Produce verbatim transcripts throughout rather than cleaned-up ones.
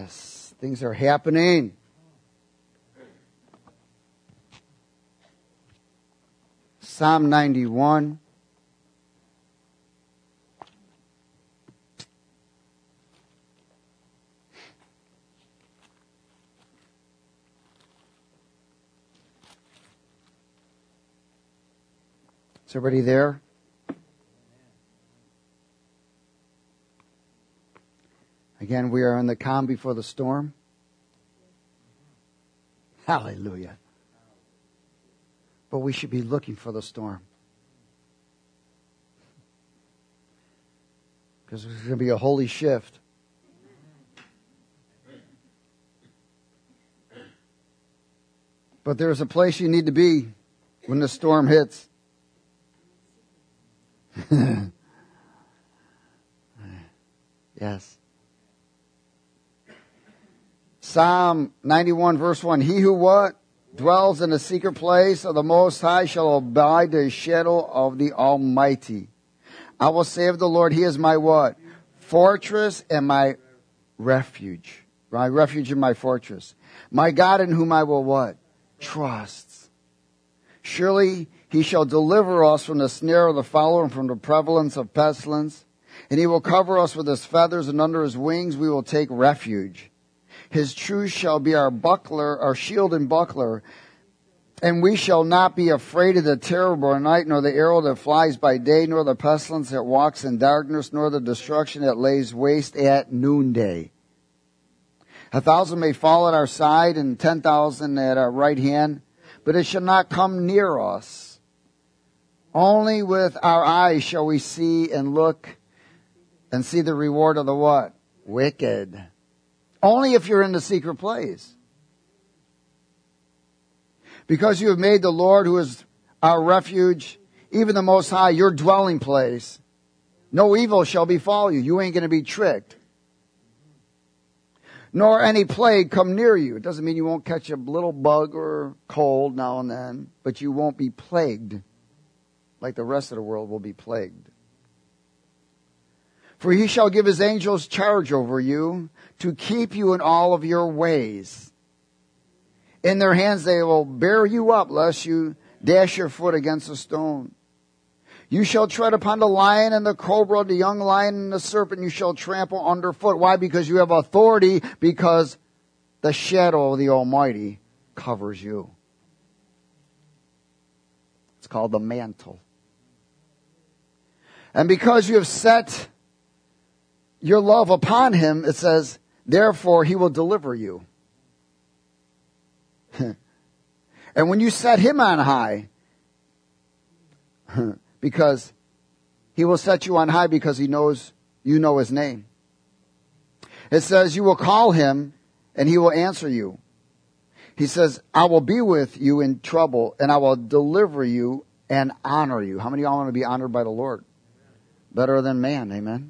Yes, things are happening. Psalm ninety-one. Is everybody there? Again, we are in the calm before the storm. Hallelujah. But we should be looking for the storm. Because there's going to be a holy shift. But there's a place you need to be when the storm hits. Yes. Psalm ninety-one verse one. He who what? Dwells in the secret place of the Most High shall abide the shadow of the Almighty. I will say of the Lord, He is my what? Fortress and my refuge. My refuge and my fortress. My God in whom I will what? Trust. Surely He shall deliver us from the snare of the fowler and from the prevalence of pestilence. And He will cover us with His feathers, and under His wings we will take refuge. His truth shall be our buckler, our shield and buckler. And we shall not be afraid of the terror by night, nor the arrow that flies by day, nor the pestilence that walks in darkness, nor the destruction that lays waste at noonday. A thousand may fall at our side, and ten thousand at our right hand, but it shall not come near us. Only with our eyes shall we see and look and see the reward of the what? Wicked. Only if you're in the secret place. Because you have made the Lord, who is our refuge, even the Most High, your dwelling place. No evil shall befall you. You ain't going to be tricked. Nor any plague come near you. It doesn't mean you won't catch a little bug or cold now and then, but you won't be plagued like the rest of the world will be plagued. For He shall give His angels charge over you to keep you in all of your ways. In their hands they will bear you up, lest you dash your foot against a stone. You shall tread upon the lion and the cobra, the young lion and the serpent you shall trample underfoot. Why? Because you have authority, because the shadow of the Almighty covers you. It's called the mantle. And because you have set your love upon Him, it says, therefore He will deliver you. And when you set Him on high, because He will set you on high because He knows you know His name. It says you will call Him and He will answer you. He says, I will be with you in trouble and I will deliver you and honor you. How many of y'all want to be honored by the Lord? Better than man, amen?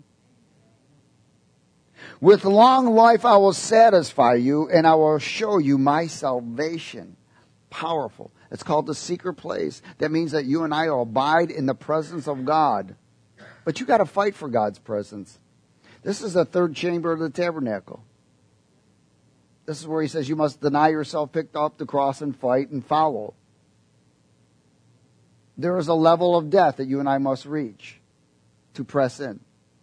With long life I will satisfy you, and I will show you my salvation. Powerful. It's called the secret place. That means that you and I will abide in the presence of God. But you got to fight for God's presence. This is the third chamber of the tabernacle. This is where He says you must deny yourself, pick up the cross, and fight and follow. There is a level of death that you and I must reach to press in.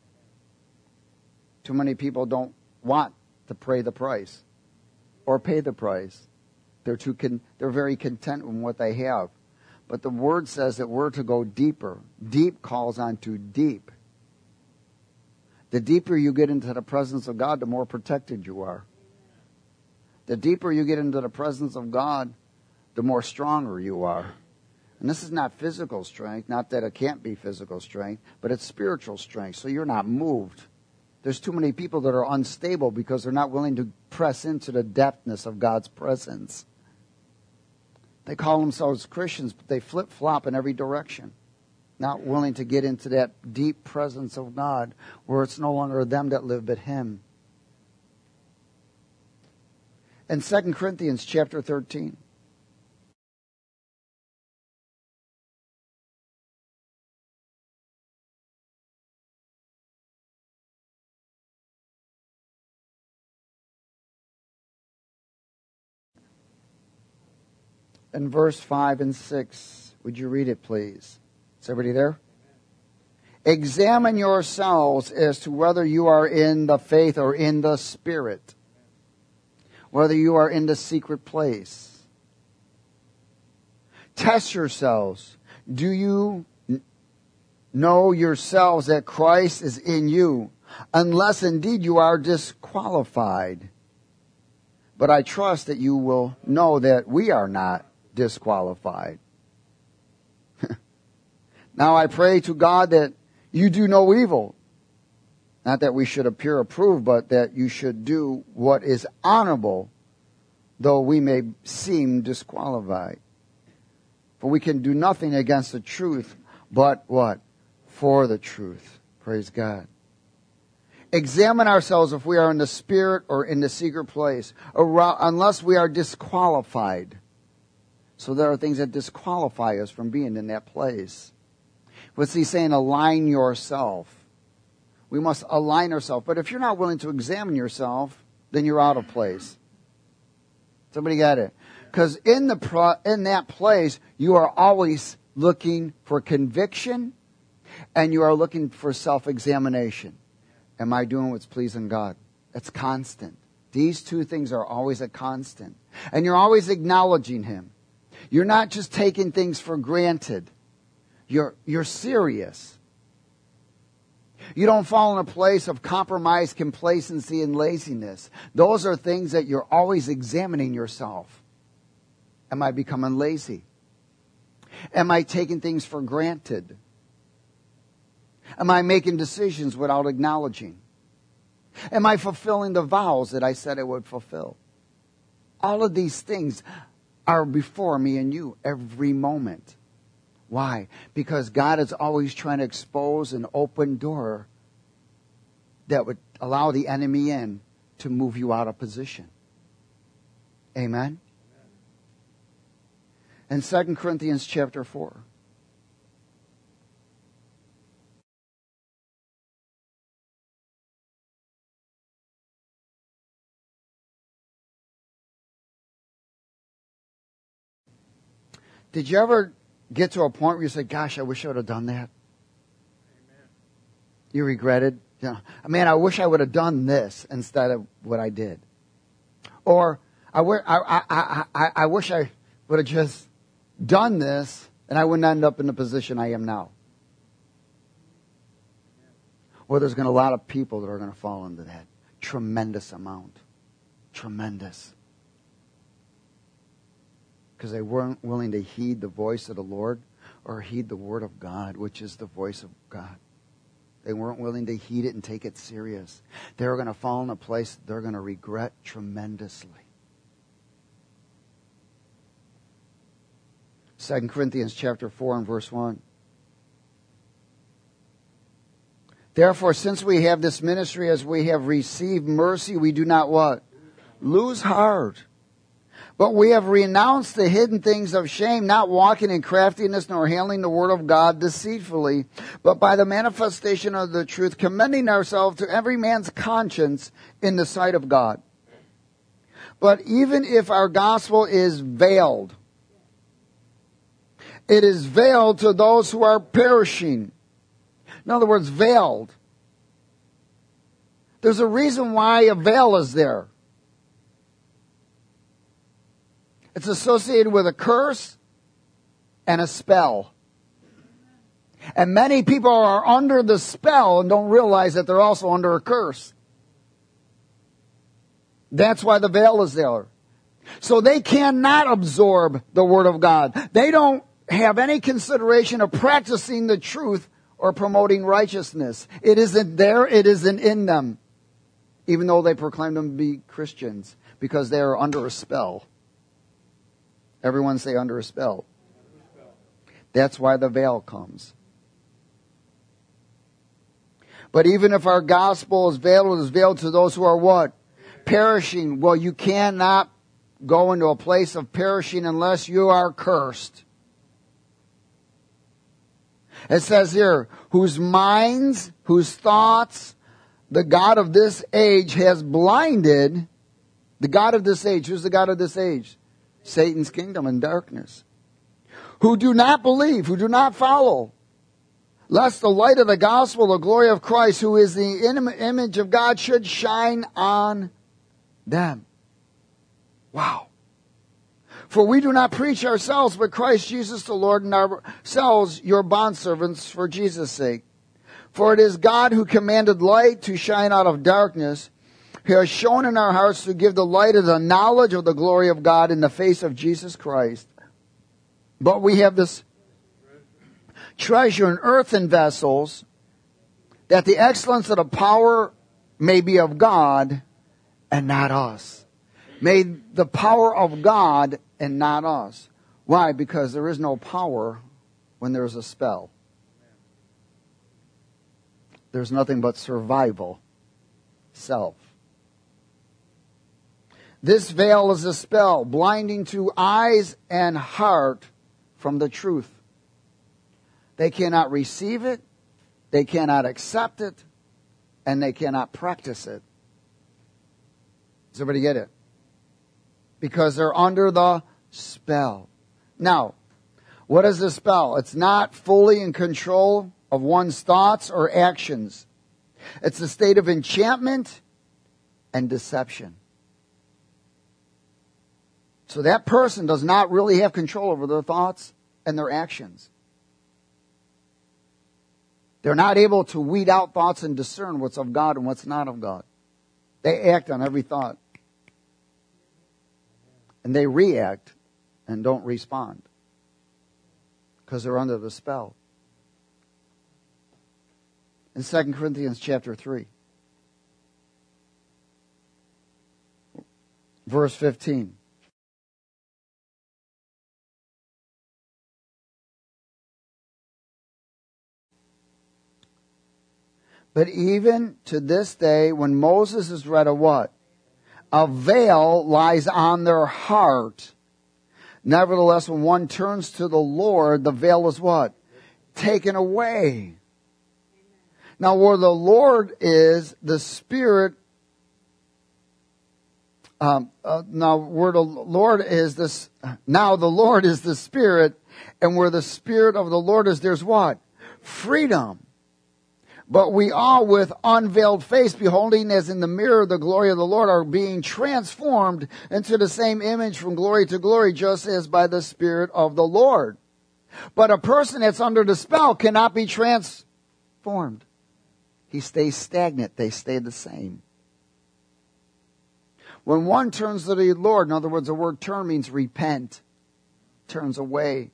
Too many people don't want to pay the price or pay the price. They're too con- they're very content with what they have. But the Word says that we're to go deeper. Deep calls on to deep. The deeper you get into the presence of God, the more protected you are. The deeper you get into the presence of God, the more stronger you are. And this is not physical strength, not that it can't be physical strength, but it's spiritual strength. So you're not moved. There's too many people that are unstable because they're not willing to press into the depthness of God's presence. They call themselves Christians, but they flip-flop in every direction. Not willing to get into that deep presence of God where it's no longer them that live but Him. In Second Corinthians chapter thirteen. in verse five and six. Would you read it, please? Is everybody there? Examine yourselves as to whether you are in the faith or in the Spirit. Whether you are in the secret place. Test yourselves. Do you know yourselves that Christ is in you, unless indeed you are disqualified? But I trust that you will know that we are not disqualified. Now I pray to God that you do no evil. Not that we should appear approved, but that you should do what is honorable, though we may seem disqualified. For we can do nothing against the truth, but what? For the truth. Praise God. Examine ourselves if we are in the Spirit or in the secret place, or unless we are disqualified. So there are things that disqualify us from being in that place. What's he saying? Align yourself. We must align ourselves. But if you're not willing to examine yourself, then you're out of place. Somebody got it? Because in the pro, in that place, you are always looking for conviction, and you are looking for self-examination. Am I doing what's pleasing God? It's constant. These two things are always a constant. And you're always acknowledging Him. You're not just taking things for granted. You're, you're serious. You don't fall in a place of compromise, complacency, and laziness. Those are things that you're always examining yourself. Am I becoming lazy? Am I taking things for granted? Am I making decisions without acknowledging? Am I fulfilling the vows that I said I would fulfill? All of these things are before me and you every moment. Why? Because God is always trying to expose an open door that would allow the enemy in to move you out of position. Amen? In Second Corinthians chapter four. Did you ever get to a point where you said, gosh, I wish I would have done that? Amen. You regretted? You know, man, I wish I would have done this instead of what I did. Or, I, I, I, I, I wish I would have just done this and I wouldn't end up in the position I am now. Or there's going to be a lot of people that are going to fall into that. Tremendous amount. Tremendous. Because they weren't willing to heed the voice of the Lord or heed the Word of God, which is the voice of God. They weren't willing to heed it and take it serious. They were going to fall in a place they're going to regret tremendously. Second Corinthians chapter four and verse one. Therefore, since we have this ministry as we have received mercy, we do not what? Lose heart. But we have renounced the hidden things of shame, not walking in craftiness nor handling the word of God deceitfully, but by the manifestation of the truth, commending ourselves to every man's conscience in the sight of God. But even if our gospel is veiled, it is veiled to those who are perishing. In other words, veiled. There's a reason why a veil is there. It's associated with a curse and a spell. And many people are under the spell and don't realize that they're also under a curse. That's why the veil is there. So they cannot absorb the Word of God. They don't have any consideration of practicing the truth or promoting righteousness. It isn't there. It isn't in them. Even though they proclaim them to be Christians. Because they are under a spell. Everyone say under a spell. That's why the veil comes. But even if our gospel is veiled, it is veiled to those who are what? Perishing. Well, you cannot go into a place of perishing unless you are cursed. It says here, whose minds, whose thoughts, the God of this age has blinded. The God of this age. Who's the God of this age? Satan's kingdom and darkness, who do not believe, who do not follow, lest the light of the gospel, the glory of Christ, who is the image of God, should shine on them. Wow. For we do not preach ourselves, but Christ Jesus the Lord, and ourselves your bondservants for Jesus' sake. For it is God who commanded light to shine out of darkness, who has shown in our hearts to give the light of the knowledge of the glory of God in the face of Jesus Christ. But we have this treasure in earthen vessels, that the excellence of the power may be of God and not us. May the power of God and not us. Why? Because there is no power when there's a spell. There's nothing but survival, self. This veil is a spell, blinding to eyes and heart from the truth. They cannot receive it, they cannot accept it, and they cannot practice it. Does everybody get it? Because they're under the spell. Now, what is the spell? It's not fully in control of one's thoughts or actions. It's a state of enchantment and deception. So that person does not really have control over their thoughts and their actions. They're not able to weed out thoughts and discern what's of God and what's not of God. They act on every thought. And they react and don't respond. Because they're under the spell. In Second Corinthians chapter three. Verse fifteen. But even to this day, when Moses is read a what? A veil lies on their heart. Nevertheless, when one turns to the Lord, the veil is what? Taken away. Now, where the Lord is, the Spirit. Um, uh, now, where the Lord is this. Now, the Lord is the Spirit, and where the Spirit of the Lord is, there's what? Freedom. But we all, with unveiled face, beholding as in the mirror the glory of the Lord, are being transformed into the same image from glory to glory, just as by the Spirit of the Lord. But a person that's under the spell cannot be transformed. He stays stagnant. They stay the same. When one turns to the Lord, in other words, the word turn means repent, turns away.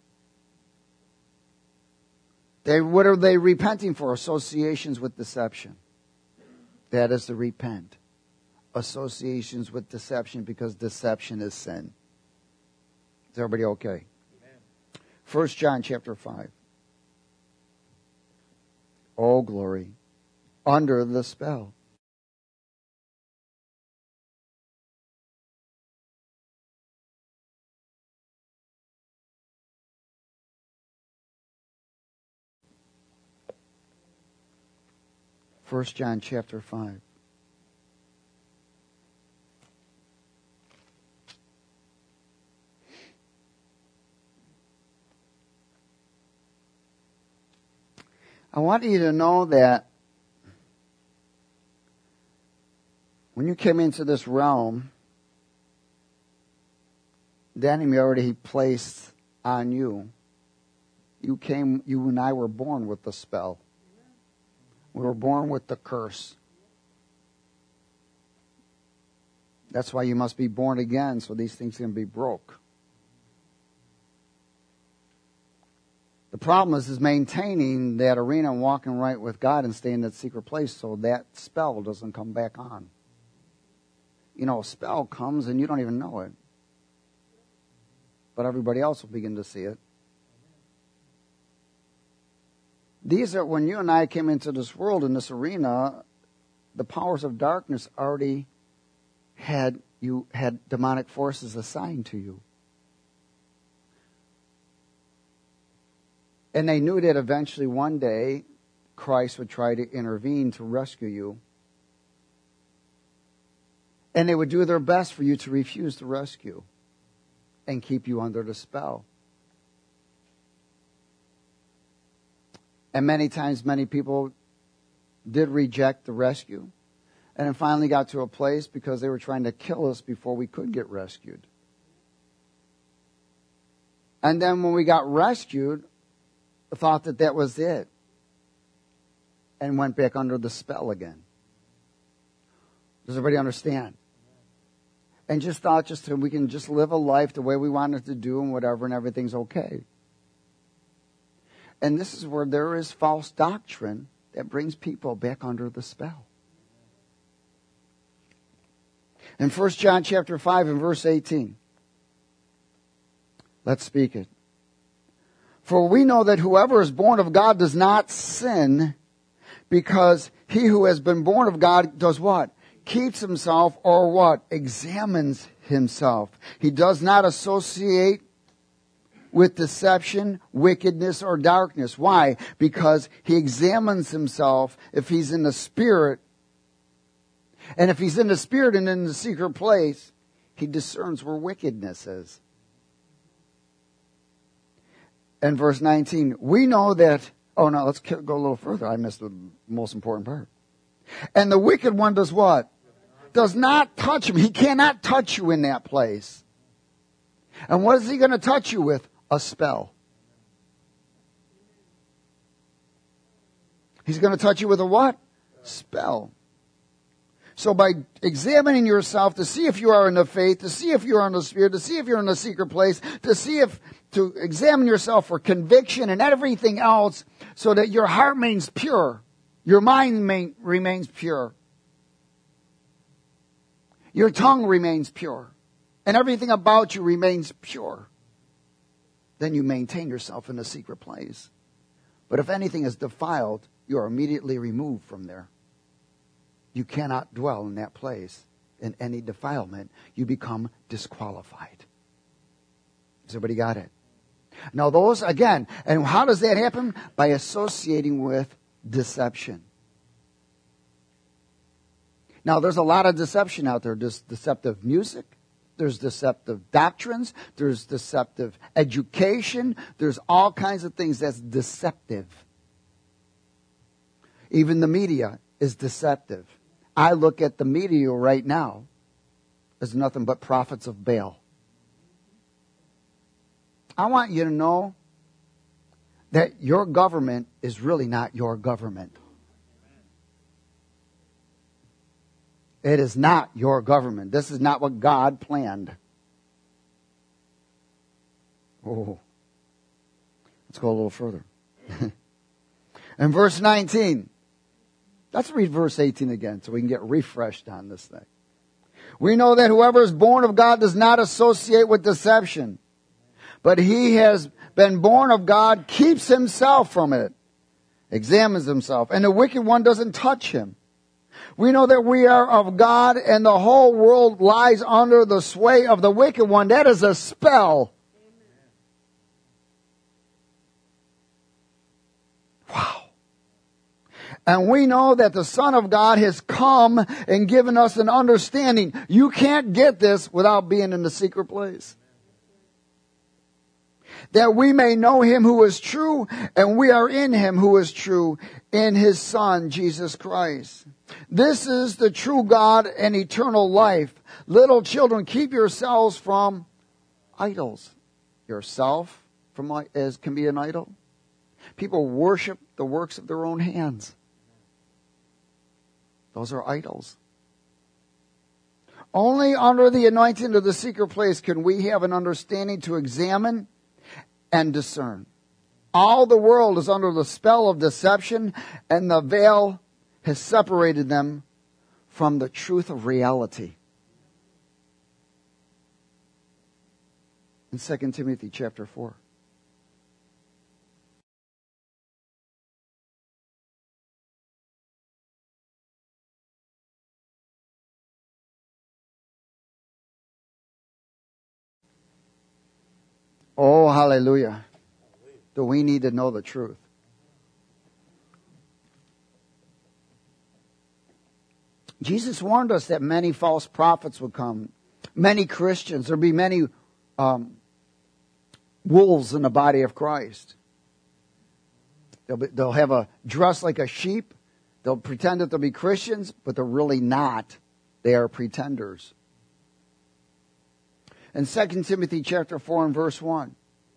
They, what are they repenting for? Associations with deception. That is to repent. Associations with deception, because deception is sin. Is everybody okay? Amen. First John chapter five. Oh, glory. Under the spell. First John chapter five. I want you to know that when you came into this realm, the enemy already placed on you. You came, you and I were born with the spell. We were born with the curse. That's why you must be born again, so these things can be broke. The problem is, is maintaining that arena and walking right with God and staying in that secret place so that spell doesn't come back on. You know, a spell comes and you don't even know it. But everybody else will begin to see it. These are, when you and I came into this world, in this arena, the powers of darkness already had you had demonic forces assigned to you. And they knew that eventually one day Christ would try to intervene to rescue you. And they would do their best for you to refuse the rescue. and keep you under the spell. And many times, many people did reject the rescue. And it finally got to a place because they were trying to kill us before we could get rescued. And then when we got rescued, thought that that was it. And went back under the spell again. Does everybody understand? And just thought just that we can just live a life the way we wanted to do and whatever, and everything's okay. And this is where there is false doctrine that brings people back under the spell. In First John chapter five and verse eighteen. Let's speak it. For we know that whoever is born of God does not sin, because he who has been born of God does what? Keeps himself, or what? Examines himself. He does not associate with deception, wickedness, or darkness. Why? Because he examines himself if he's in the Spirit. And if he's in the Spirit and in the secret place, he discerns where wickedness is. And verse nineteen, we know that, oh no, let's go a little further. I missed the most important part. And the wicked one does what? Does not touch him. He cannot touch you in that place. And what is he going to touch you with? A spell. He's going to touch you with a what? Spell. So by examining yourself to see if you are in the faith, to see if you are in the Spirit, to see if you're in the secret place, to see if, to examine yourself for conviction and everything else, so that your heart remains pure. Your mind main, remains pure. Your tongue remains pure. And everything about you remains pure. Then you maintain yourself in the secret place. But if anything is defiled, you are immediately removed from there. You cannot dwell in that place in any defilement. You become disqualified. Has everybody got it? Now those, again, and how does that happen? By associating with deception. Now there's a lot of deception out there. There's deceptive music. There's deceptive doctrines. There's deceptive education. There's all kinds of things that's deceptive. Even the media is deceptive. I look at the media right now as nothing but prophets of Baal. I want you to know that your government is really not your government. It is not your government. This is not what God planned. Oh. Let's go a little further. In verse nineteen. Let's read verse eighteen again so we can get refreshed on this thing. We know that whoever is born of God does not associate with deception, but he has been born of God, keeps himself from it, examines himself, and the wicked one doesn't touch him. We know that we are of God and the whole world lies under the sway of the wicked one. That is a spell. Wow. And we know that the Son of God has come and given us an understanding. You can't get this without being in the secret place. That we may know him who is true, and we are in him who is true, in his Son, Jesus Christ. This is the true God and eternal life. Little children, keep yourselves from idols. Yourself from as can be an idol. People worship the works of their own hands. Those are idols. Only under the anointing of the secret place can we have an understanding to examine and discern. All the world is under the spell of deception, and the veil has separated them from the truth of reality. In Second Timothy chapter four. Oh, hallelujah. Do we need to know the truth? Jesus warned us that many false prophets would come. Many Christians. There'd be many um, wolves in the body of Christ. They'll, be, they'll have a dress like a sheep. They'll pretend that they'll be Christians, but they're really not. They are pretenders. In Second Timothy chapter four and verse one.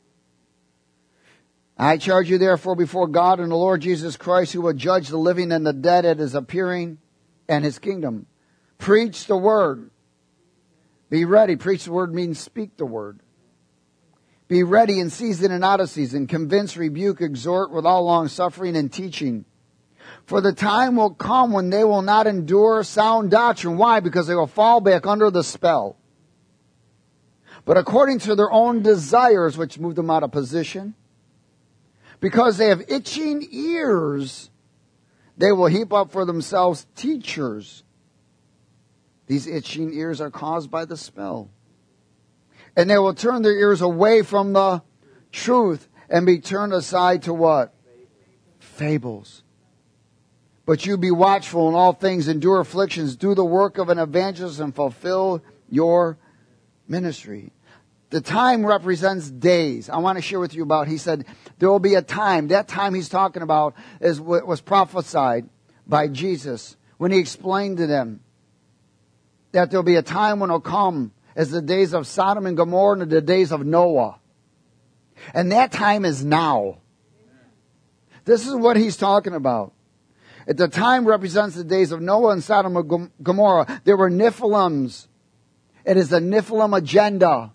I charge you therefore before God and the Lord Jesus Christ, who will judge the living and the dead at his appearing and his kingdom. Preach the word. Be ready. Preach the word means speak the word. Be ready in season and out of season. Convince, rebuke, exhort with all long suffering and teaching. For the time will come when they will not endure sound doctrine. Why? Because they will fall back under the spell. But according to their own desires, which move them out of position, because they have itching ears, they will heap up for themselves teachers. These itching ears are caused by the spell. And they will turn their ears away from the truth and be turned aside to what? Fables. But you be watchful in all things, endure afflictions, do the work of an evangelist, and fulfill your ministry. The time represents days. I want to share with you about, he said, there will be a time. That time he's talking about is what was prophesied by Jesus when he explained to them that there will be a time when it will come as the days of Sodom and Gomorrah and the days of Noah. And that time is now. This is what he's talking about. At the time represents the days of Noah and Sodom and Gomorrah. There were Nephilims. It is the Nephilim agenda.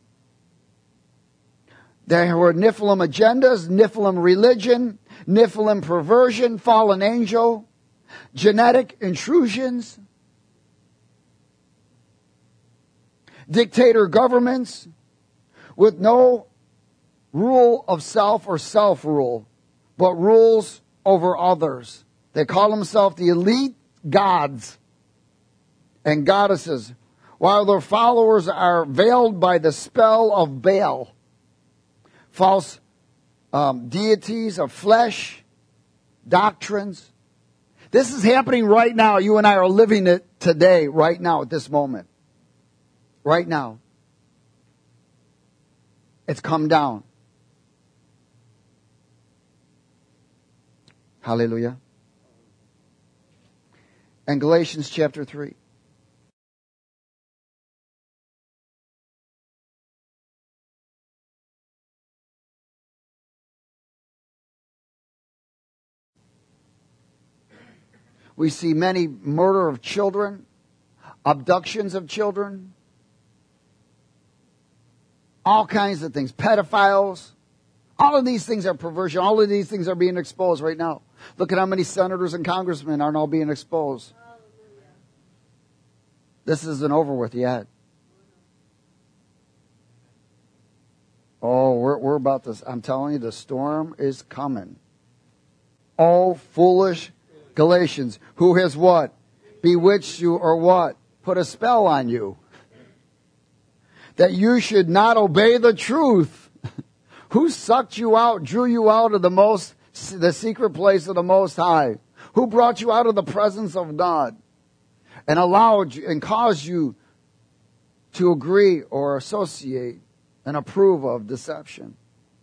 There were Nephilim agendas, Nephilim religion, Nephilim perversion, fallen angel, genetic intrusions, dictator governments with no rule of self or self-rule, but rules over others. They call themselves the elite gods and goddesses, while their followers are veiled by the spell of Baal. False um, deities of flesh, doctrines. This is happening right now. You and I are living it today, right now, at this moment. Right now. It's come down. Hallelujah. And Galatians chapter three. We see many murder of children, abductions of children, all kinds of things, pedophiles. All of these things are perversion. All of these things are being exposed right now. Look at how many senators and congressmen are now being exposed. This isn't over with yet. Oh, we're, we're about this. I'm telling you, the storm is coming. Oh, foolish Galatians, who has what? Bewitched you or what? Put a spell on you. That you should not obey the truth. Who sucked you out, drew you out of the most, the secret place of the Most High? Who brought you out of the presence of God and allowed you and caused you to agree or associate and approve of deception?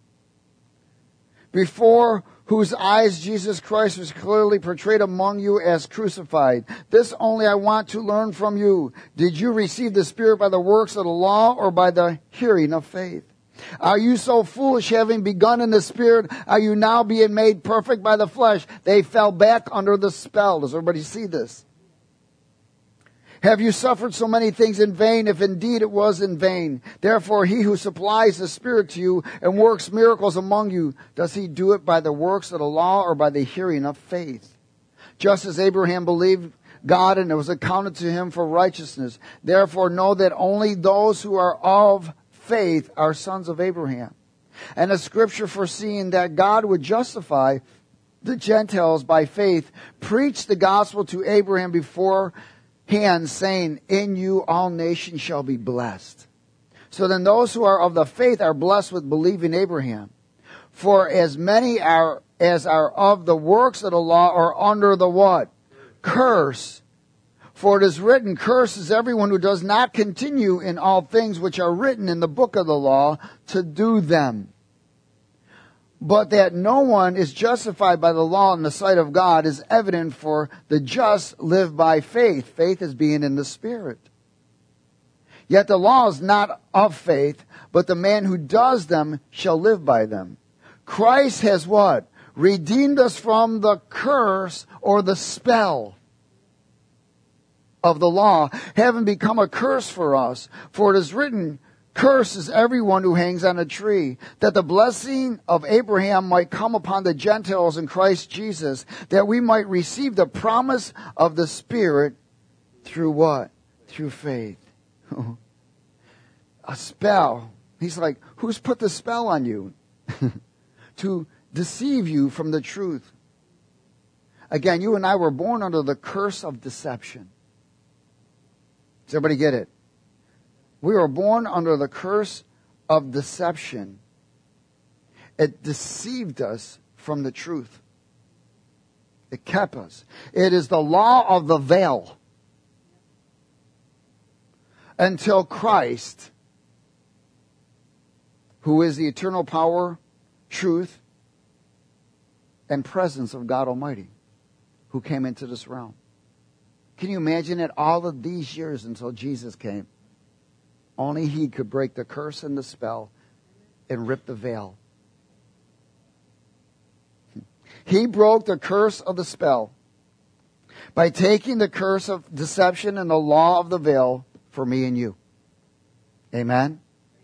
Before whose eyes Jesus Christ was clearly portrayed among you as crucified. This only I want to learn from you. Did you receive the Spirit by the works of the law or by the hearing of faith? Are you so foolish, having begun in the Spirit, are you now being made perfect by the flesh? They fell back under the spell. Does everybody see this? Have you suffered so many things in vain, if indeed it was in vain? Therefore, he who supplies the Spirit to you and works miracles among you, does he do it by the works of the law or by the hearing of faith? Just as Abraham believed God and it was accounted to him for righteousness. Therefore, know that only those who are of faith are sons of Abraham. And the scripture, foreseeing that God would justify the Gentiles by faith, preached the gospel to Abraham before hand, saying, in you all nations shall be blessed. So then those who are of the faith are blessed with believing Abraham. For as many are as are of the works of the law are under the what? Curse. For it is written, cursed is everyone who does not continue in all things which are written in the book of the law to do them. But that no one is justified by the law in the sight of God is evident, for the just live by faith. Faith is being in the Spirit. Yet the law is not of faith, but the man who does them shall live by them. Christ has what? Redeemed us from the curse or the spell of the law, having become a curse for us. For it is written, cursed is everyone who hangs on a tree, that the blessing of Abraham might come upon the Gentiles in Christ Jesus, that we might receive the promise of the Spirit through what? Through faith. A spell. He's like, who's put the spell on you? To deceive you from the truth. Again, you and I were born under the curse of deception. Does everybody get it? We were born under the curse of deception. It deceived us from the truth. It kept us. It is the law of the veil. Until Christ, who is the eternal power, truth, and presence of God Almighty, who came into this realm. Can you imagine it? All of these years until Jesus came, only He could break the curse and the spell and rip the veil. He broke the curse of the spell by taking the curse of deception and the law of the veil for me and you. Amen?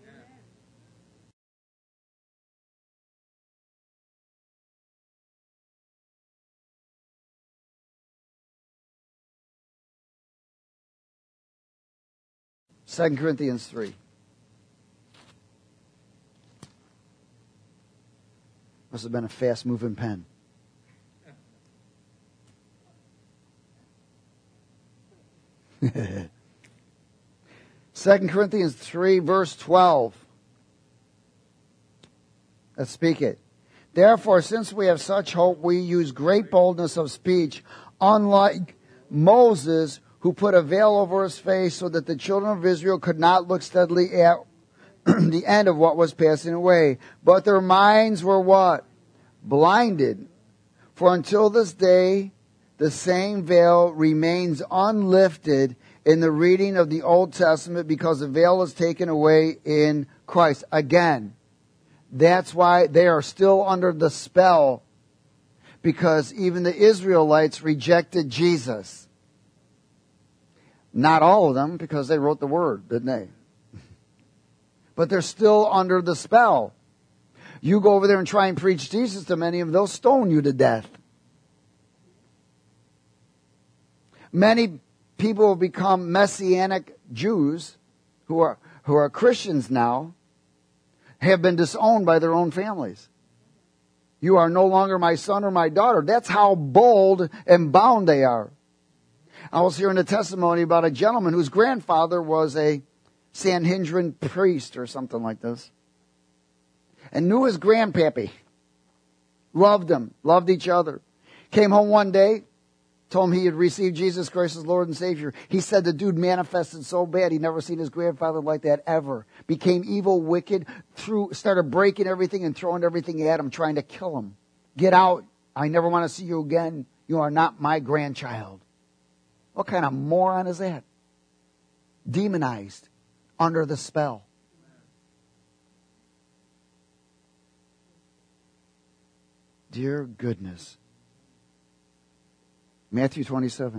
Second Corinthians three. Must have been a fast-moving pen. Second Corinthians three, verse twelve. Let's speak it. Therefore, since we have such hope, we use great boldness of speech, unlike Moses, who put a veil over his face so that the children of Israel could not look steadily at the end of what was passing away. But their minds were what? Blinded. For until this day, the same veil remains unlifted in the reading of the Old Testament, because the veil is taken away in Christ. Again, that's why they are still under the spell, because even the Israelites rejected Jesus. Not all of them, because they wrote the Word, didn't they? But they're still under the spell. You go over there and try and preach Jesus to many of them, they'll stone you to death. Many people have become Messianic Jews who are who are Christians now, have been disowned by their own families. You are no longer my son or my daughter. That's how bold and bound they are. I was hearing a testimony about a gentleman whose grandfather was a Sanhedrin priest or something like this, and knew his grandpappy. Loved him, loved each other. Came home one day, told him he had received Jesus Christ as Lord and Savior. He said the dude manifested so bad he'd never seen his grandfather like that ever. Became evil, wicked, threw, started breaking everything and throwing everything at him, trying to kill him. Get out. I never want to see you again. You are not my grandchild. What kind of moron is that? Demonized, under the spell. Dear goodness. Matthew twenty-seven.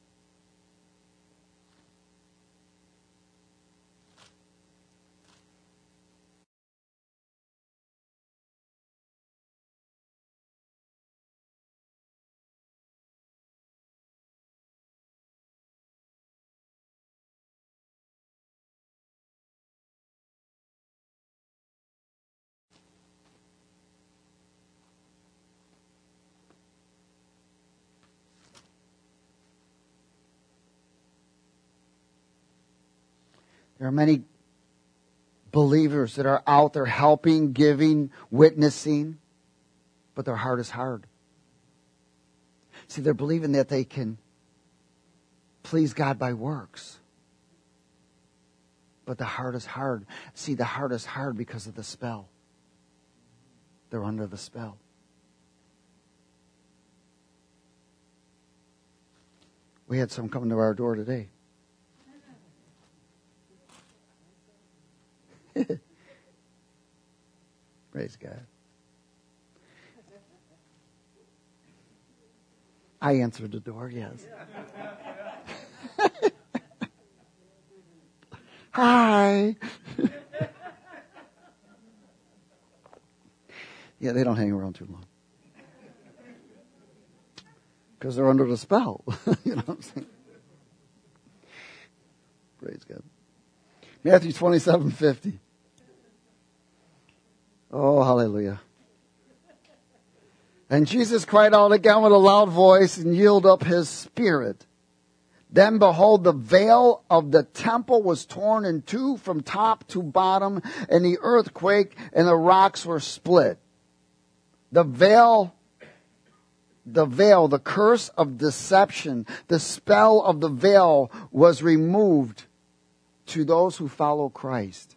There are many believers that are out there helping, giving, witnessing, but their heart is hard. See, they're believing that they can please God by works. But the heart is hard. See, the heart is hard because of the spell. They're under the spell. We had some coming to our door today. Praise God. I answered the door, yes. Hi. Yeah, they don't hang around too long. Because they're under the spell. You know what I'm saying? Praise God. Matthew twenty-seven fifty. Oh, hallelujah. And Jesus cried out again with a loud voice and yielded up his spirit. Then behold, the veil of the temple was torn in two from top to bottom, and the earth quaked, and the rocks were split. The veil, the veil, the curse of deception, the spell of the veil was removed to those who follow Christ.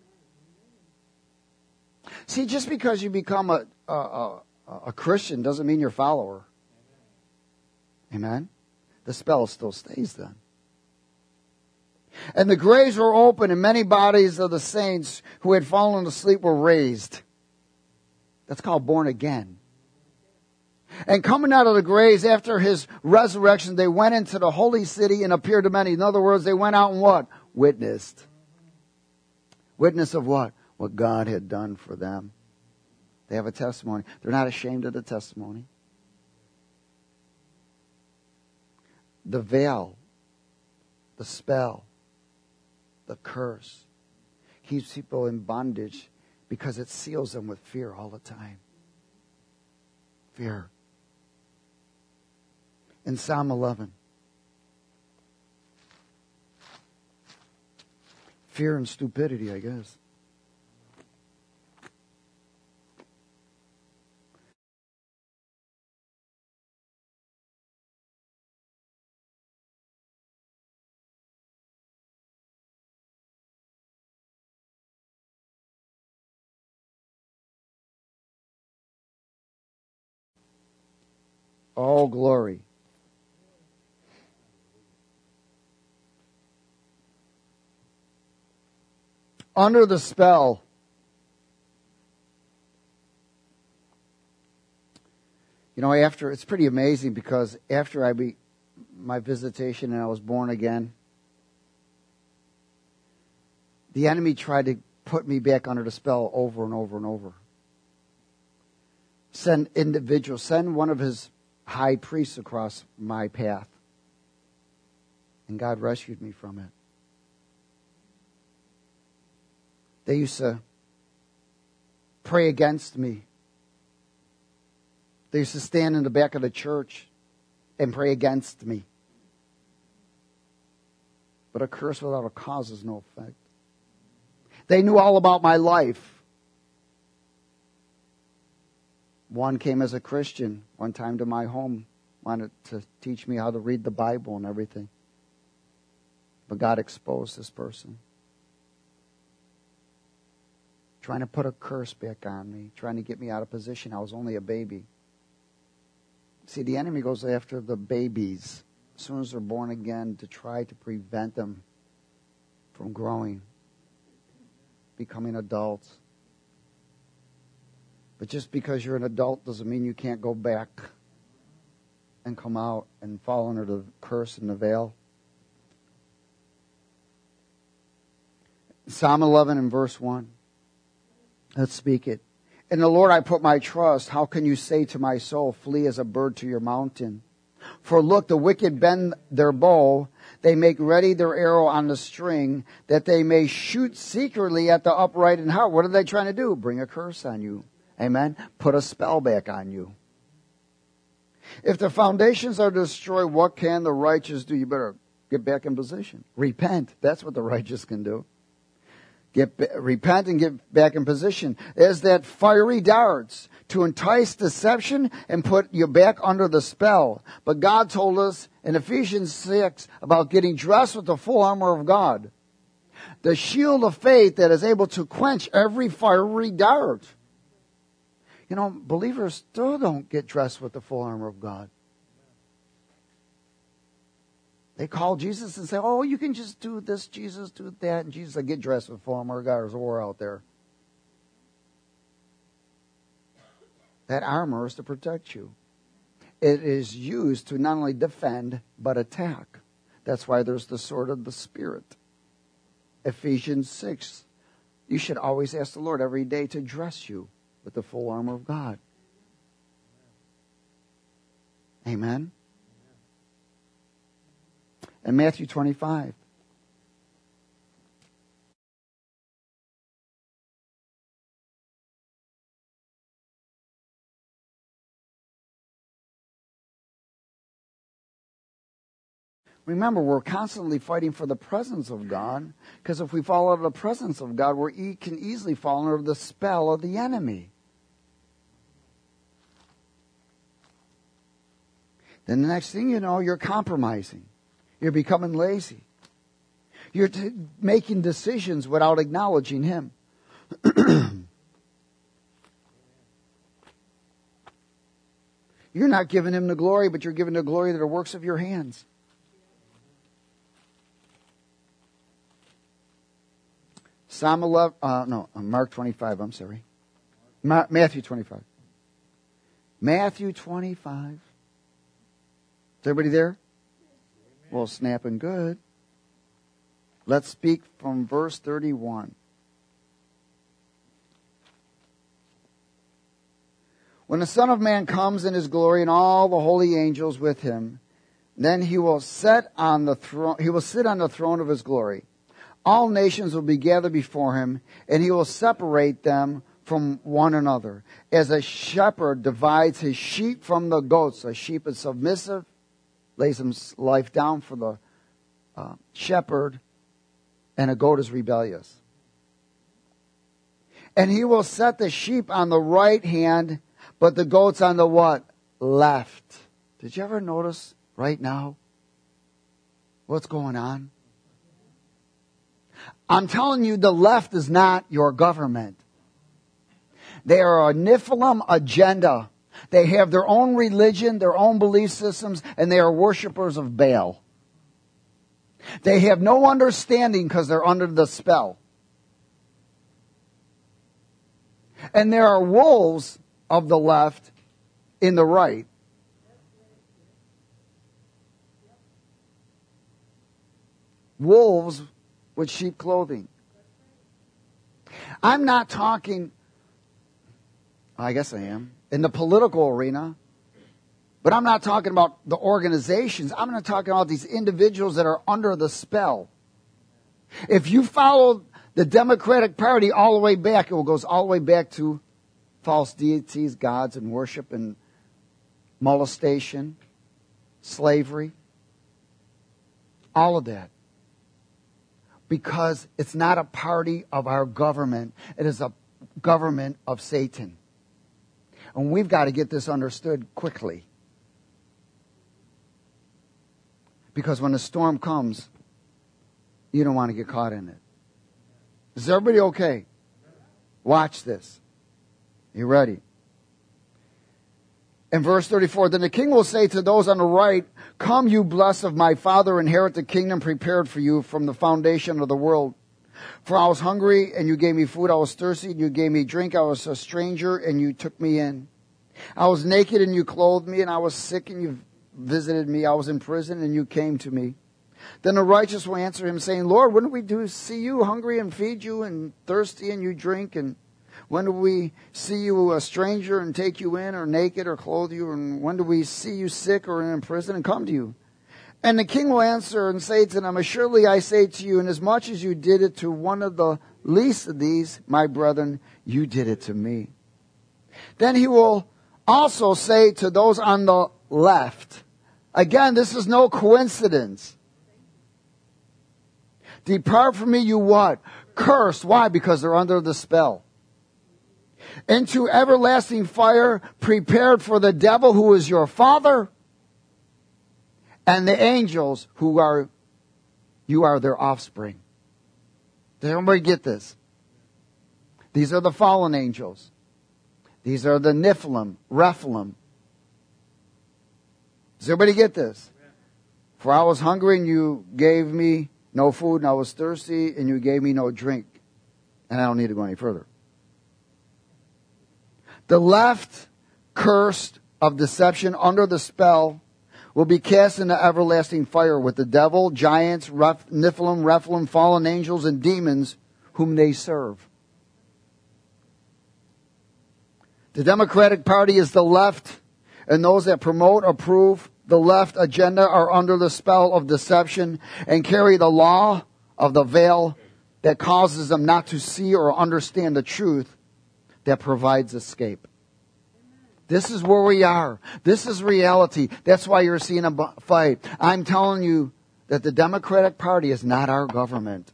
See, just because you become a, a, a, a Christian doesn't mean you're a follower. Amen? The spell still stays then. And the graves were open, and many bodies of the saints who had fallen asleep were raised. That's called born again. And coming out of the graves after his resurrection, they went into the holy city and appeared to many. In other words, they went out and what? Witnessed. Witness of what? What God had done for them. They have a testimony. They're not ashamed of the testimony. The veil, the spell, the curse keeps people in bondage because it seals them with fear all the time. Fear. In Psalm eleven, fear and stupidity, I guess. All glory. Under the spell. You know, after, it's pretty amazing because after I be my visitation and I was born again, the enemy tried to put me back under the spell over and over and over. Send individuals, send one of his high priests across my path. And God rescued me from it. They used to pray against me. They used to stand in the back of the church and pray against me. But a curse without a cause has no effect. They knew all about my life. One came as a Christian one time to my home, wanted to teach me how to read the Bible and everything. But God exposed this person. Trying to put a curse back on me, trying to get me out of position. I was only a baby. See, the enemy goes after the babies as soon as they're born again to try to prevent them from growing, becoming adults. But just because you're an adult doesn't mean you can't go back and come out and fall under the curse and the veil. Psalm eleven and verse one. Let's speak it. In the Lord I put my trust. How can you say to my soul, flee as a bird to your mountain? For look, the wicked bend their bow. They make ready their arrow on the string, that they may shoot secretly at the upright in heart. What are they trying to do? Bring a curse on you. Amen. Put a spell back on you. If the foundations are destroyed, what can the righteous do? You better get back in position. Repent. That's what the righteous can do. Get, repent and get back in position. Is that fiery darts to entice deception and put you back under the spell. But God told us in Ephesians six about getting dressed with the full armor of God. The shield of faith that is able to quench every fiery dart. You know, believers still don't get dressed with the full armor of God. They call Jesus and say, oh, you can just do this, Jesus, do that. And Jesus said, get dressed with full armor of God. There's a war out there. That armor is to protect you. It is used to not only defend, but attack. That's why there's the sword of the Spirit. Ephesians six. You should always ask the Lord every day to dress you with the full armor of God. Amen. And Matthew twenty-five. Remember, we're constantly fighting for the presence of God, because if we fall out of the presence of God, we can easily fall under the spell of the enemy. Then the next thing you know, you're compromising. You're becoming lazy. You're t- making decisions without acknowledging Him. You're not giving Him the glory, but you're giving the glory to the works of your hands. Psalm eleven, uh, no, Mark twenty-five, I'm sorry. Ma- Matthew twenty-five. Matthew twenty-five. Is everybody there? Well, snapping good. Let's speak from verse thirty-one. When the Son of Man comes in His glory and all the holy angels with Him, then He will sit on the throne. He will sit on the throne of His glory. All nations will be gathered before Him, and He will separate them from one another, as a shepherd divides his sheep from the goats. A sheep is submissive, lays his life down for the uh, shepherd, and a goat is rebellious. And He will set the sheep on the right hand, but the goats on the what? Left. Did you ever notice right now what's going on? I'm telling you, the left is not your government. They are a Nephilim agenda. They have their own religion, their own belief systems, and they are worshipers of Baal. They have no understanding because they're under the spell. And there are wolves of the left in the right. Wolves with sheep clothing. I'm not talking, I guess I am, in the political arena, but I'm not talking about the organizations. I'm not talking about these individuals that are under the spell. If you follow the Democratic Party all the way back, it goes all the way back to false deities, gods, and worship, and molestation, slavery, all of that. Because it's not a party of our government. It is a government of Satan. And we've got to get this understood quickly. Because when a storm comes, you don't want to get caught in it. Is everybody okay? Watch this. You ready? In verse thirty-four, then the king will say to those on the right, come, you blessed of my Father, inherit the kingdom prepared for you from the foundation of the world. For I was hungry, and you gave me food. I was thirsty, and you gave me drink. I was a stranger, and you took me in. I was naked, and you clothed me, and I was sick, and you visited me. I was in prison, and you came to me. Then the righteous will answer him, saying, Lord, when did we do see you hungry and feed you, and thirsty and you drink? And when did we see you a stranger and take you in, or naked or clothe you? And when did we see you sick or in prison and come to you? And the king will answer and say to them, surely I say to you, inasmuch as you did it to one of the least of these, my brethren, you did it to me. Then he will also say to those on the left, again, this is no coincidence. Depart from me, you what? Cursed. Why? Because they're under the spell. Into everlasting fire, prepared for the devil who is your father, and the angels who are, you are their offspring. Does everybody get this? These are the fallen angels. These are the Nephilim, Rephilim. Does everybody get this? For I was hungry and you gave me no food, and I was thirsty and you gave me no drink. And I don't need to go any further. The left, cursed of deception under the spell, will be cast into everlasting fire with the devil, giants, Reph- Nephilim, Rephilim, fallen angels, and demons whom they serve. The Democratic Party is the left, and those that promote, approve the left agenda are under the spell of deception and carry the law of the veil that causes them not to see or understand the truth that provides escape. This is where we are. This is reality. That's why you're seeing a fight. I'm telling you that the Democratic Party is not our government.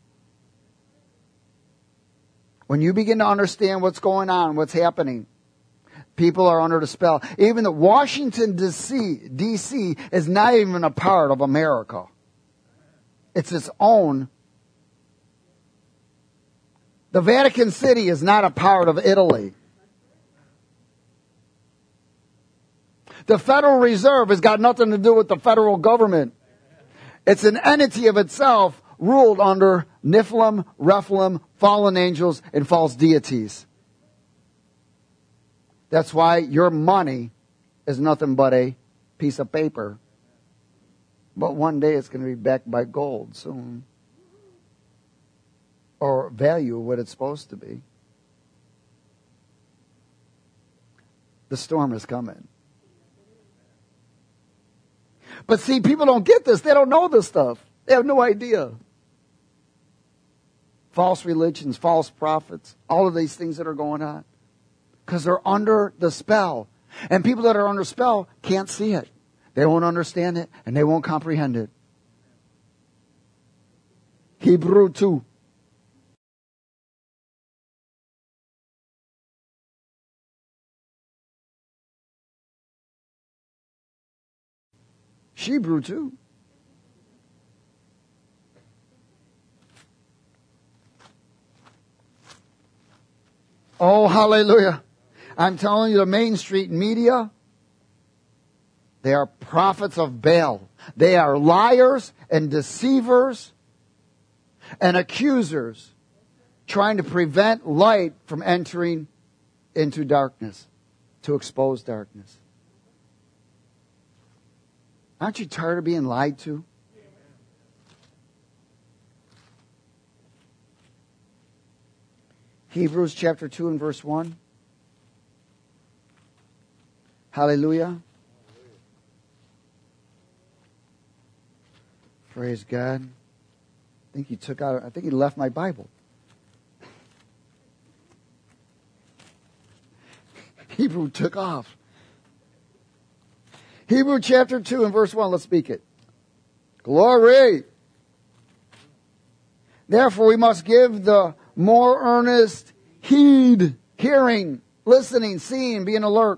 When you begin to understand what's going on, what's happening, people are under the spell. Even the Washington, D C is not even a part of America. It's its own. The Vatican City is not a part of Italy. The Federal Reserve has got nothing to do with the federal government. It's an entity of itself ruled under Nephilim, Rephilim, fallen angels, and false deities. That's why your money is nothing but a piece of paper. But one day it's going to be backed by gold soon. Or value what it's supposed to be. The storm is coming. But see, people don't get this. They don't know this stuff. They have no idea. False religions, false prophets, all of these things that are going on. Because they're under the spell. And people that are under spell can't see it. They won't understand it and they won't comprehend it. Hebrew two. Hebrew too. Oh, hallelujah. I'm telling you, the Main Street media, they are prophets of Baal. They are liars and deceivers and accusers trying to prevent light from entering into darkness, to expose darkness. Aren't you tired of being lied to? Hebrews chapter two and verse one. Hallelujah. Praise God. I think he took out, I think he left my Bible. Hebrew took off. Hebrew chapter two and verse one, let's speak it. Glory! Therefore we must give the more earnest heed, hearing, listening, seeing, being alert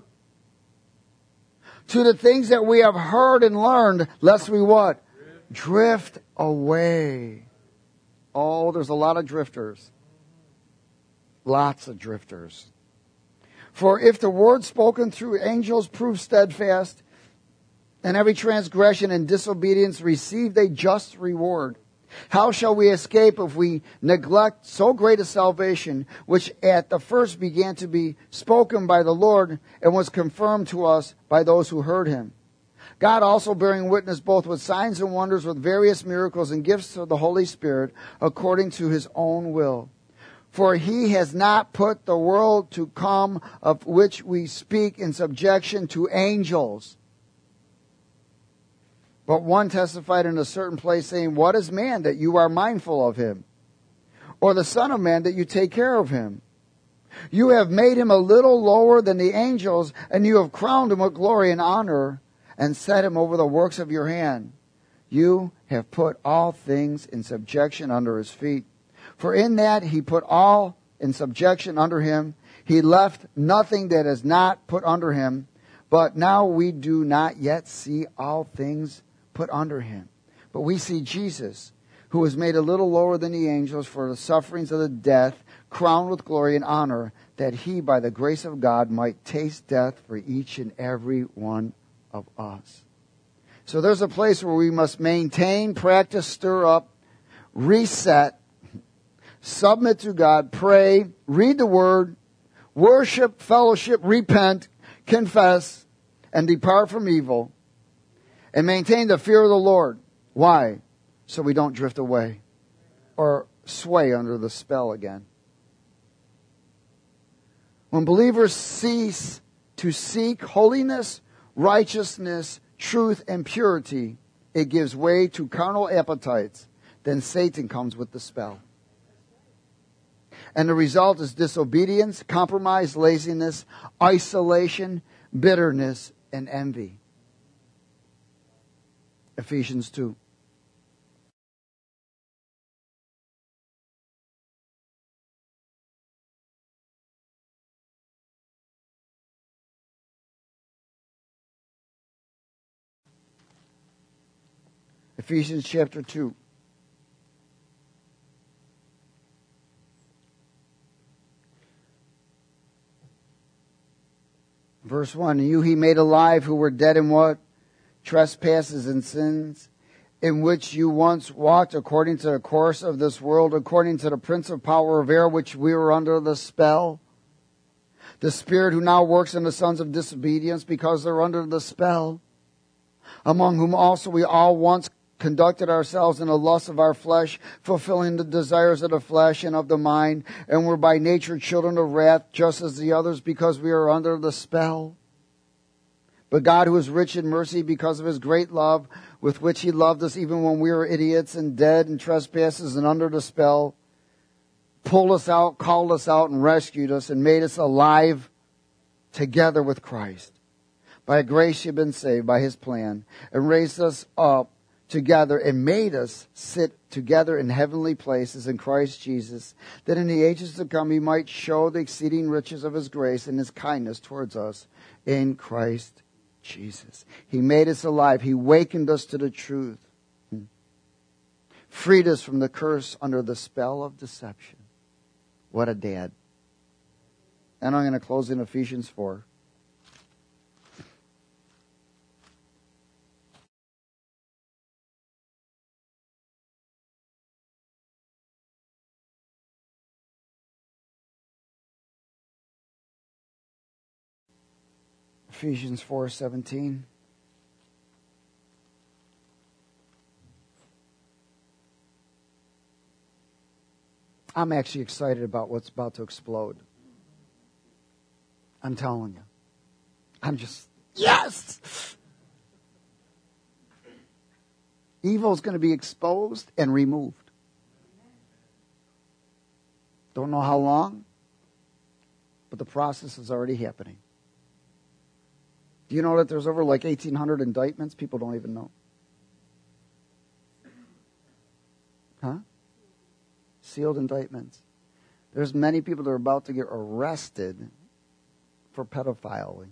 to the things that we have heard and learned, lest we what? Drift away. Oh, there's a lot of drifters. Lots of drifters. For if the word spoken through angels proved steadfast, and every transgression and disobedience received a just reward, how shall we escape if we neglect so great a salvation, which at the first began to be spoken by the Lord and was confirmed to us by those who heard him? God also bearing witness both with signs and wonders, with various miracles and gifts of the Holy Spirit, according to his own will. For he has not put the world to come of which we speak in subjection to angels. But one testified in a certain place, saying, what is man that you are mindful of him? Or the son of man that you take care of him? You have made him a little lower than the angels, and you have crowned him with glory and honor, and set him over the works of your hand. you have put all things in subjection under his feet. For in that he put all in subjection under him, he left nothing that is not put under him. But now we do not yet see all things put under him. But we see Jesus, who was made a little lower than the angels for the sufferings of the death, crowned with glory and honor, that he, by the grace of God, might taste death for each and every one of us. So there's a place where we must maintain, practice, stir up, reset, submit to God, pray, read the Word, worship, fellowship, repent, confess, and depart from evil, and maintain the fear of the Lord. Why? So we don't drift away or sway under the spell again. When believers cease to seek holiness, righteousness, truth, and purity, it gives way to carnal appetites. Then Satan comes with the spell. And the result is disobedience, compromise, laziness, isolation, bitterness, and envy. Ephesians two. Ephesians chapter two. Verse one, you he made alive who were dead in what? Trespasses and sins, in which you once walked according to the course of this world, according to the prince of power of air, which we were under the spell. The spirit who now works in the sons of disobedience, because they're under the spell. Among whom also we all once conducted ourselves in the lust of our flesh, fulfilling the desires of the flesh and of the mind, and were by nature children of wrath, just as the others, because we are under the spell. But God, who is rich in mercy, because of his great love, with which he loved us even when we were idiots and dead in trespasses and under the spell, pulled us out, called us out, and rescued us, and made us alive together with Christ. By grace you've been saved, by his plan, and raised us up together and made us sit together in heavenly places in Christ Jesus, that in the ages to come he might show the exceeding riches of his grace and his kindness towards us in Christ Jesus. He made us alive. He wakened us to the truth. Freed us from the curse under the spell of deception. What a dad. And I'm going to close in Ephesians four. Ephesians four seventeen. I'm actually excited about what's about to explode. I'm telling you. I'm just, yes! Evil is going to be exposed and removed. Don't know how long, but the process is already happening. Do you know that there's over like eighteen hundred indictments? People don't even know. Huh? Sealed indictments. There's many people that are about to get arrested for pedophiling.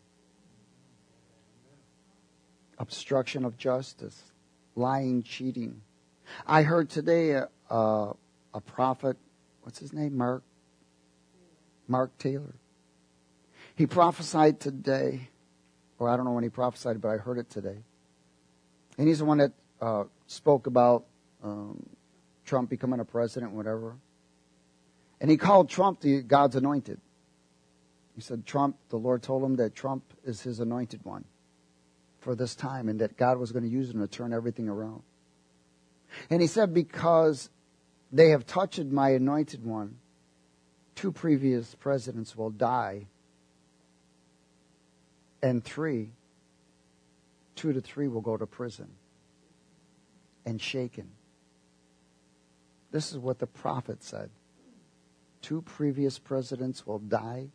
Obstruction of justice. Lying, cheating. I heard today a, a, a prophet, what's his name? Mark? Mark Taylor. He prophesied today. Or I don't know when he prophesied, but I heard it today. And he's the one that uh, spoke about um, Trump becoming a president, whatever. And he called Trump the God's anointed. He said Trump, the Lord told him that Trump is his anointed one for this time, and that God was going to use him to turn everything around. And he said, because they have touched my anointed one, two previous presidents will die. And three, two to three will go to prison and shaken. This is what the prophet said. Two previous presidents will die,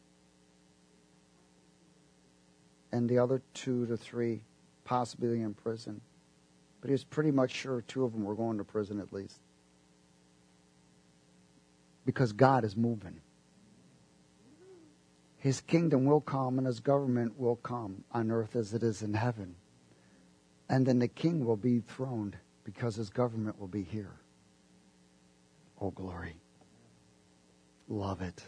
and the other two to three possibly in prison. But he was pretty much sure two of them were going to prison at least. Because God is moving. His kingdom will come and his government will come on earth as it is in heaven. And then the king will be throned because his government will be here. Oh, glory. Love it.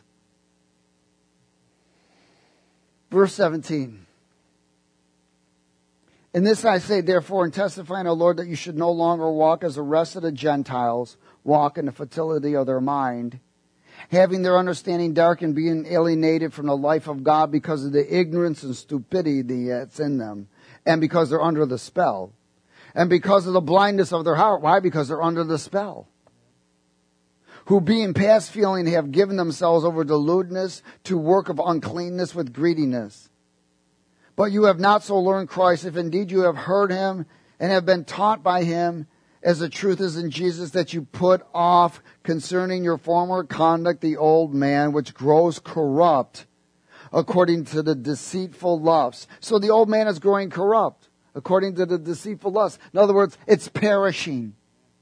Verse seventeen. In this I say, therefore, and testifying, O Lord, that you should no longer walk as the rest of the Gentiles walk in the futility of their mind, having their understanding darkened, being alienated from the life of God because of the ignorance and stupidity that's in them, and because they're under the spell, and because of the blindness of their heart. Why? Because they're under the spell. Who being past feeling have given themselves over to lewdness, to work of uncleanness with greediness. But you have not so learned Christ, if indeed you have heard him and have been taught by him, as the truth is in Jesus, that you put off concerning your former conduct the old man, which grows corrupt according to the deceitful lusts. So the old man is growing corrupt according to the deceitful lusts. In other words, it's perishing.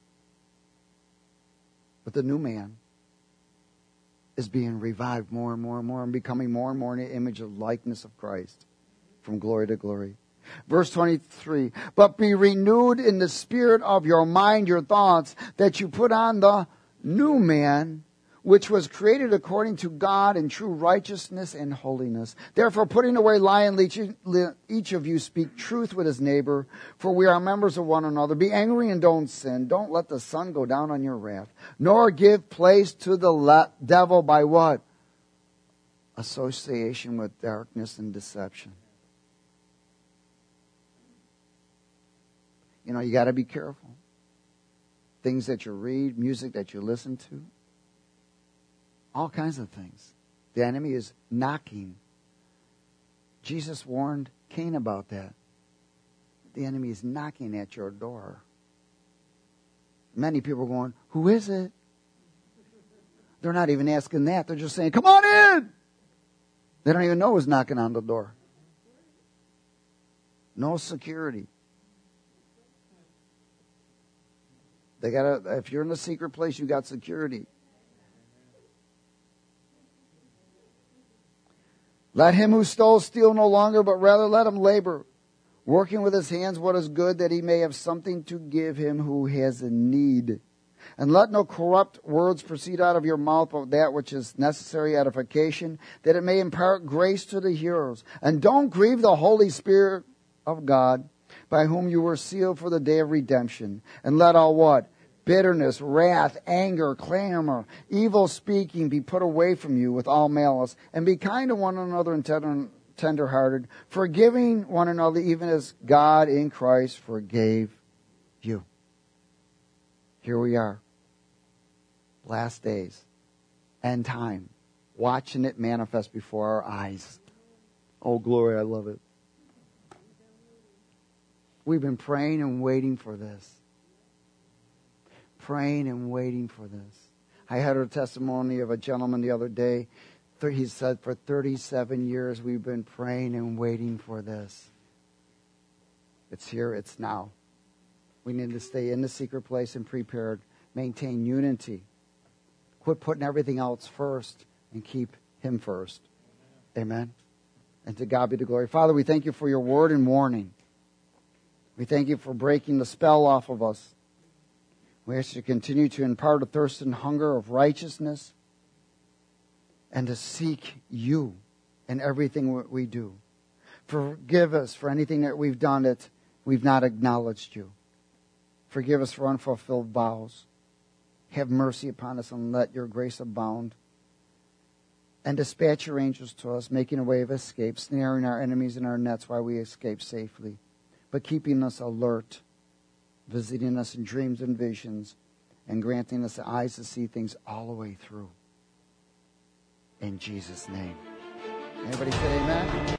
But the new man is being revived more and more and more and becoming more and more in the image of likeness of Christ. From glory to glory. Verse twenty-three, but be renewed in the spirit of your mind, your thoughts, that you put on the new man, which was created according to God in true righteousness and holiness. Therefore, putting away lying, each of you speak truth with his neighbor, for we are members of one another. Be angry and don't sin. Don't let the sun go down on your wrath, nor give place to the devil by what? Association with darkness and deception. You know, you got to be careful. Things that you read, music that you listen to, all kinds of things. The enemy is knocking. Jesus warned Cain about that. The enemy is knocking at your door. Many people are going, who is it? They're not even asking that. They're just saying, come on in. They don't even know who's knocking on the door. No security. They got if you're in a secret place, you got security. Let him who stole steal no longer, but rather let him labor, working with his hands what is good, that he may have something to give him who has a need. And let no corrupt words proceed out of your mouth, but that which is necessary edification, that it may impart grace to the hearers. And don't grieve the Holy Spirit of God, by whom you were sealed for the day of redemption. And let all what? Bitterness, wrath, anger, clamor, evil speaking be put away from you with all malice. And be kind to one another and tender, tender-hearted, forgiving one another even as God in Christ forgave you. Here we are. Last days. End time. Watching it manifest before our eyes. Oh, glory, I love it. We've been praying and waiting for this. Praying and waiting for this. I heard a testimony of a gentleman the other day. He said, for thirty-seven years we've been praying and waiting for this. It's here, it's now. We need to stay in the secret place and prepared. Maintain unity. Quit putting everything else first and keep Him first. Amen. And to God be the glory. Father, we thank You for Your word and warning. We thank You for breaking the spell off of us. We ask You to continue to impart a thirst and hunger of righteousness and to seek You in everything we do. Forgive us for anything that we've done that we've not acknowledged You. Forgive us for unfulfilled vows. Have mercy upon us and let Your grace abound. And dispatch Your angels to us, making a way of escape, snaring our enemies in our nets while we escape safely, but keeping us alert, visiting us in dreams and visions, and granting us the eyes to see things all the way through. In Jesus' name. Everybody say amen.